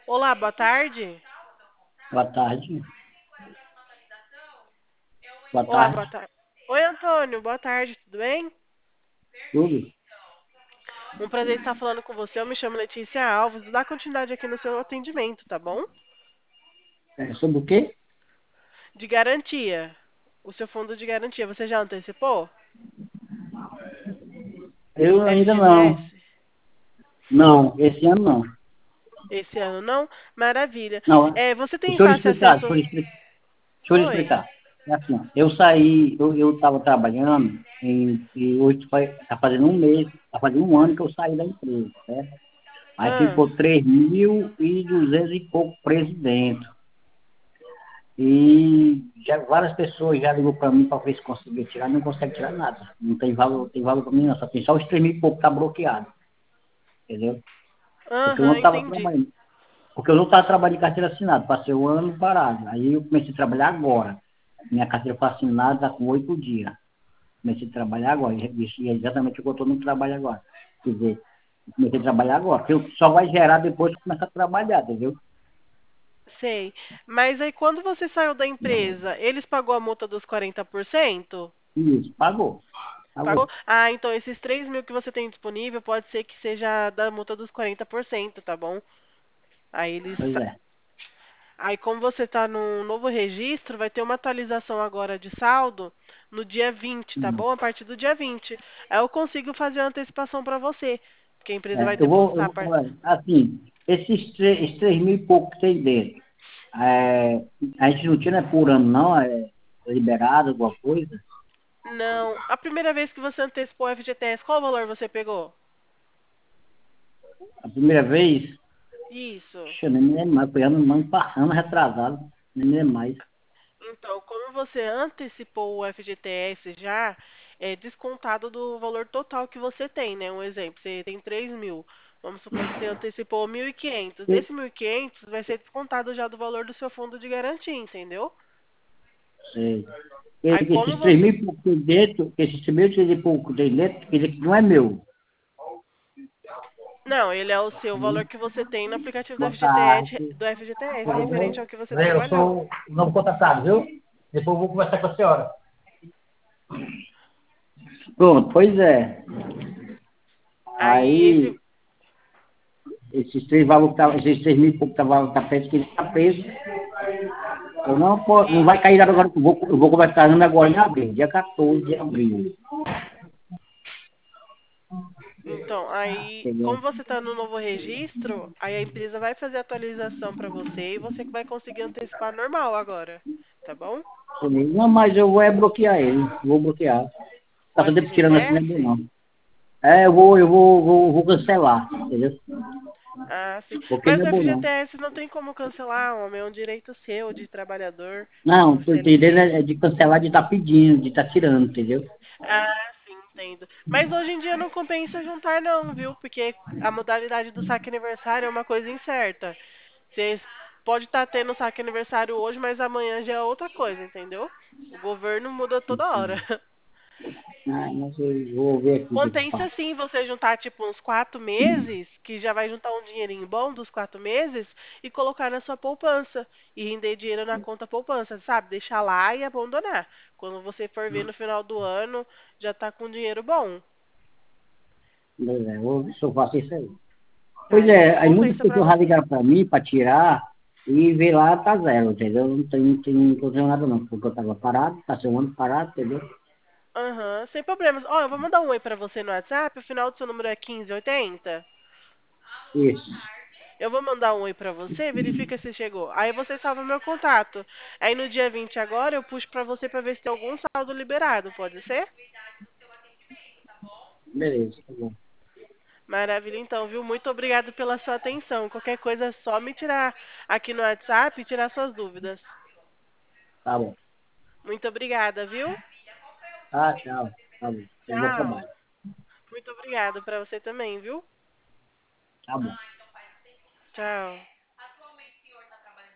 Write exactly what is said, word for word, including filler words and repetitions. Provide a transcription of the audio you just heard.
Olá, boa tarde. Boa tarde. Boa Olá, boa tarde. tarde. Oi, Antônio, boa tarde, tudo bem? Tudo? Um prazer estar falando com você. Eu me chamo Letícia Alves. Vou dar continuidade aqui no seu atendimento, tá bom? É, sobre o quê? De garantia. O seu fundo de garantia, você já antecipou? Eu ainda não. F G T S? Não, esse ano não. Esse ano não? Maravilha. Não, É, você tem deixa eu lhe fácil explicar, deixa acesso? eu lhe explicar. Deixa eu lhe Oi. explicar. É assim, ó, eu saí, eu estava trabalhando em, e hoje está fazendo um mês, está fazendo um ano que eu saí da empresa, certo? Aí Ah, ficou três mil e duzentos e pouco preso dentro. E já, várias pessoas já ligou para mim para ver se conseguia tirar, não consegue tirar nada. Não tem valor, tem valor para mim não, só tem só os três mil e pouco que está bloqueado, entendeu? Porque eu não aham, estava entendi. trabalhando. Porque eu não estava trabalhando de carteira assinada, passei um ano parado. Aí eu comecei a trabalhar agora. Minha carteira foi assinada está com oito dias. Comecei a trabalhar agora. E é exatamente o que eu estou no trabalho agora. Quer dizer, eu comecei a trabalhar agora. Porque só vai gerar depois que começar a trabalhar, entendeu? Sei. Mas aí quando você saiu da empresa, eles pagou a multa dos quarenta por cento? Isso, pagou. Pagou? Pagou. Ah, então esses três mil que você tem disponível pode ser que seja da multa dos quarenta por cento, tá bom? Aí eles. Pois é. Aí como você tá no novo registro, vai ter uma atualização agora de saldo no dia vinte, tá Hum. bom? A partir do dia vinte. Aí eu consigo fazer a antecipação pra você. Porque a empresa vai É, eu vou, eu depositar. a vou par- falar, assim, esses três, esses três mil e pouco que tem dentro, é, a gente não tira por ano, não, é liberado, alguma coisa. Não. A primeira vez que você antecipou o F G T S, qual valor você pegou? A primeira vez, Isso. puxa, nem me lembro mais, foi ano, ano passado, retrasado, nem me lembro mais. Então, como você antecipou o F G T S já, é descontado do valor total que você tem, né? Um exemplo, você tem três mil. Vamos supor que você antecipou mil e quinhentos. E- Desse mil e quinhentos vai ser descontado já do valor do seu fundo de garantia, entendeu? Sei. Aí E- como Esses três você... mil e pouco tem dentro, esses três mil e pouco tem dentro, quer dizer que não é meu. Não, ele é o seu valor que você tem no aplicativo do Boa F G T S, tarde. do F G T S, Tudo referente bem? ao que você Zé, eu trabalhou. sou o novo contratado, viu? Depois eu vou conversar com a senhora. Pronto, pois é. Aí esse... Aí, esses três valores, que tá- esses três mil e pouco que estavam tá preso, que ele está preso, eu não, po- não vai cair nada agora, eu vou, eu vou conversar agora em abril, dia quatorze de abril. Então, aí, Entendeu? como você está no novo registro, aí a empresa vai fazer a atualização para você e você que vai conseguir antecipar normal agora, tá bom? Não, mas eu vou é bloquear ele, vou bloquear. O Tá todo tempo tirando assim, não é bom, F G T S? não. É, eu vou, eu vou, vou, vou cancelar, entendeu? Ah, sim. Porque Mas não o é bom, não. F G T S não tem como cancelar, homem, é um direito seu de trabalhador, Não, como tô entendendo C L T. é de cancelar de estar pedindo, de estar tirando, entendeu? Ah, sim, entendo. Mas hoje em dia não compensa juntar não, viu? Porque a modalidade do saque aniversário é uma coisa incerta. Você pode estar tendo saque aniversário hoje, mas amanhã já é outra coisa, entendeu? O governo muda toda hora. Ah, mas eu vou ver aqui o que eu Compensa faço. sim você juntar tipo uns quatro meses, que já vai juntar um dinheirinho bom dos quatro meses e colocar na sua poupança e render dinheiro na conta poupança, sabe? Deixar lá e abandonar. Quando você for ver no final do ano, já tá com dinheiro bom. Pois é, eu vou ver se eu faço isso aí. Pois Aí é, aí muitas compensa pra pessoas já você. ligaram para mim para tirar e vê lá, tá zero, entendeu? Não tem, não tem, não tô nada não, porque eu tava parado, passei um ano parado, entendeu? Aham, sem problemas. Ó, eu vou mandar um oi pra você no WhatsApp, o final do seu número é quinze oitenta. Isso, Eu vou mandar um oi pra você, verifica se chegou. Aí você salva meu contato. Aí no dia vinte agora eu puxo pra você pra ver se tem algum saldo liberado, pode ser? beleza, tá bom. Maravilha, então, viu? Muito obrigado pela sua atenção. Qualquer coisa é só me tirar aqui no WhatsApp e tirar suas dúvidas. Tá bom. Muito obrigada, viu? Ah, tchau. Tá bom. Tem bom Tchau. trabalho. Muito obrigada pra você também, viu? Tá bom. Tchau.